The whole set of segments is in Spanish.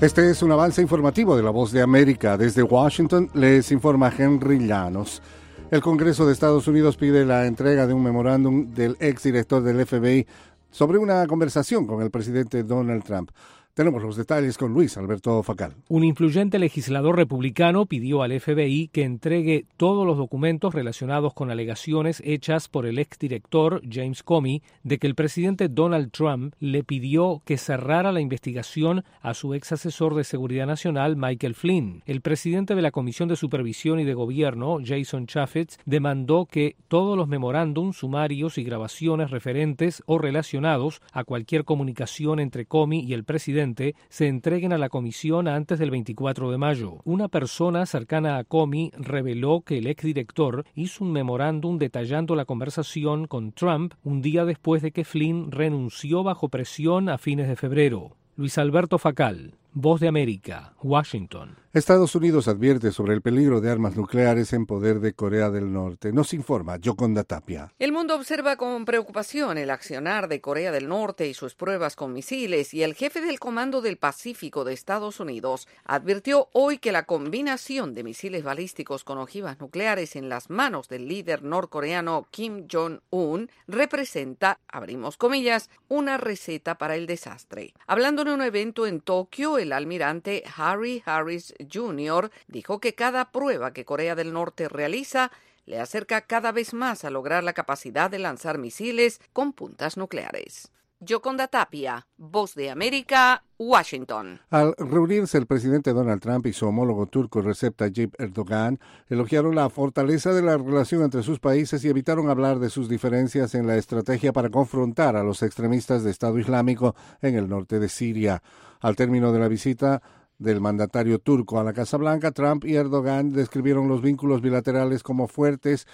Este es un avance informativo de La Voz de América. Desde Washington les informa Henry Llanos. El Congreso de Estados Unidos pide la entrega de un memorándum del exdirector del FBI sobre una conversación con el presidente Donald Trump. Tenemos los detalles con Luis Alberto Facal. Un influyente legislador republicano pidió al FBI que entregue todos los documentos relacionados con alegaciones hechas por el exdirector James Comey de que el presidente Donald Trump le pidió que cerrara la investigación a su ex asesor de seguridad nacional Michael Flynn. El presidente de la Comisión de Supervisión y de Gobierno, Jason Chaffetz, demandó que todos los memorándums, sumarios y grabaciones referentes o relacionados a cualquier comunicación entre Comey y el presidente se entreguen a la comisión antes del 24 de mayo. Una persona cercana a Comey reveló que el exdirector hizo un memorándum detallando la conversación con Trump un día después de que Flynn renunció bajo presión a fines de febrero. Luis Alberto Facal, Voz de América, Washington. Estados Unidos advierte sobre el peligro de armas nucleares en poder de Corea del Norte. Nos informa Yoconda Tapia. El mundo observa con preocupación el accionar de Corea del Norte y sus pruebas con misiles, y el jefe del Comando del Pacífico de Estados Unidos advirtió hoy que la combinación de misiles balísticos con ojivas nucleares en las manos del líder norcoreano Kim Jong-un representa, abrimos comillas, una receta para el desastre. Hablando en un evento en Tokio, el almirante Harry Harris Jr. dijo que cada prueba que Corea del Norte realiza le acerca cada vez más a lograr la capacidad de lanzar misiles con puntas nucleares. Yoconda Tapia, Voz de América, Washington. Al reunirse el presidente Donald Trump y su homólogo turco Recep Tayyip Erdogan, elogiaron la fortaleza de la relación entre sus países y evitaron hablar de sus diferencias en la estrategia para confrontar a los extremistas de Estado Islámico en el norte de Siria. Al término de la visita del mandatario turco a la Casa Blanca, Trump y Erdogan describieron los vínculos bilaterales como fuertes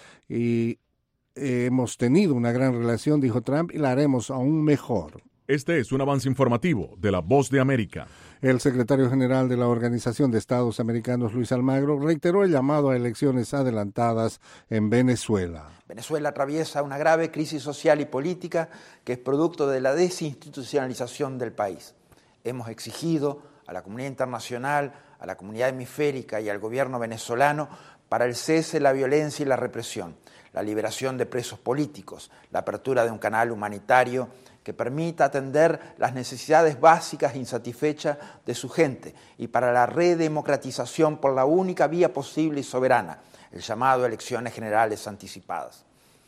y hemos tenido una gran relación, dijo Trump, y la haremos aún mejor. Este es un avance informativo de La Voz de América. El secretario general de la Organización de Estados Americanos, Luis Almagro, reiteró el llamado a elecciones adelantadas en Venezuela. Venezuela atraviesa una grave crisis social y política que es producto de la desinstitucionalización del país. Hemos exigido a la comunidad internacional, a la comunidad hemisférica y al gobierno venezolano para el cese de la violencia y la represión, la liberación de presos políticos, la apertura de un canal humanitario que permita atender las necesidades básicas e insatisfechas de su gente y para la redemocratización por la única vía posible y soberana, el llamado a elecciones generales anticipadas.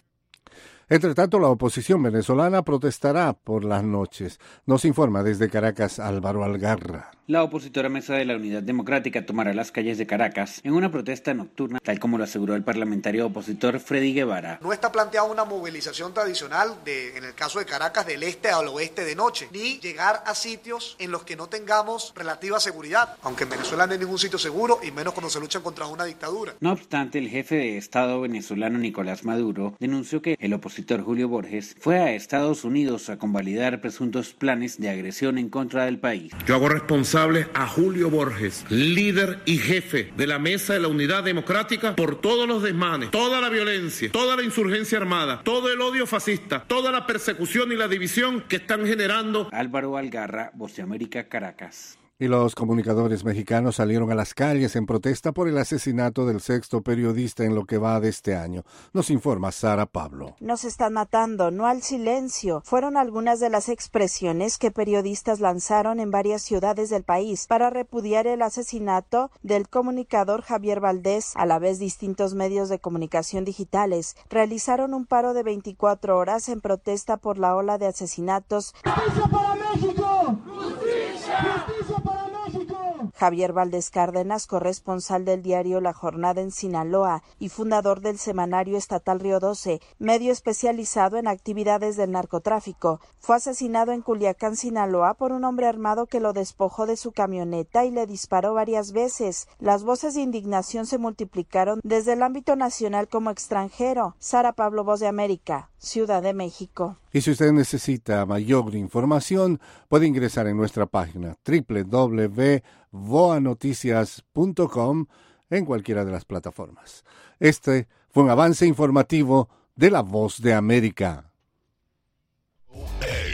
Entre tanto, la oposición venezolana protestará por las noches. Nos informa desde Caracas Álvaro Algarra. La opositora Mesa de la Unidad Democrática tomará las calles de Caracas en una protesta nocturna, tal como lo aseguró el parlamentario opositor Freddy Guevara. No está planteada una movilización tradicional en el caso de Caracas, del este al oeste de noche, ni llegar a sitios en los que no tengamos relativa seguridad, aunque en Venezuela no hay ningún sitio seguro, y menos cuando se lucha contra una dictadura. No obstante, el jefe de Estado venezolano Nicolás Maduro denunció que el opositor Julio Borges fue a Estados Unidos a convalidar presuntos planes de agresión en contra del país. Yo hago responsable a Julio Borges, líder y jefe de la Mesa de la Unidad Democrática, por todos los desmanes, toda la violencia, toda la insurgencia armada, todo el odio fascista, toda la persecución y la división que están generando. Álvaro Algarra, Voz de América, Caracas. Y los comunicadores mexicanos salieron a las calles en protesta por el asesinato del sexto periodista en lo que va de este año. Nos informa Sara Pablo. Nos están matando, no al silencio. Fueron algunas de las expresiones que periodistas lanzaron en varias ciudades del país para repudiar el asesinato del comunicador Javier Valdés. A la vez, distintos medios de comunicación digitales realizaron un paro de 24 horas en protesta por la ola de asesinatos. ¡Justicia para México! ¡Justicia! ¡Justicia para México! Javier Valdés Cárdenas, corresponsal del diario La Jornada en Sinaloa y fundador del semanario estatal Río 12, medio especializado en actividades del narcotráfico, fue asesinado en Culiacán, Sinaloa, por un hombre armado que lo despojó de su camioneta y le disparó varias veces. Las voces de indignación se multiplicaron desde el ámbito nacional como extranjero. Sara Pablo, Voz de América, Ciudad de México. Y si usted necesita mayor información, puede ingresar en nuestra página www.voanoticias.com en cualquiera de las plataformas. Este fue un avance informativo de La Voz de América.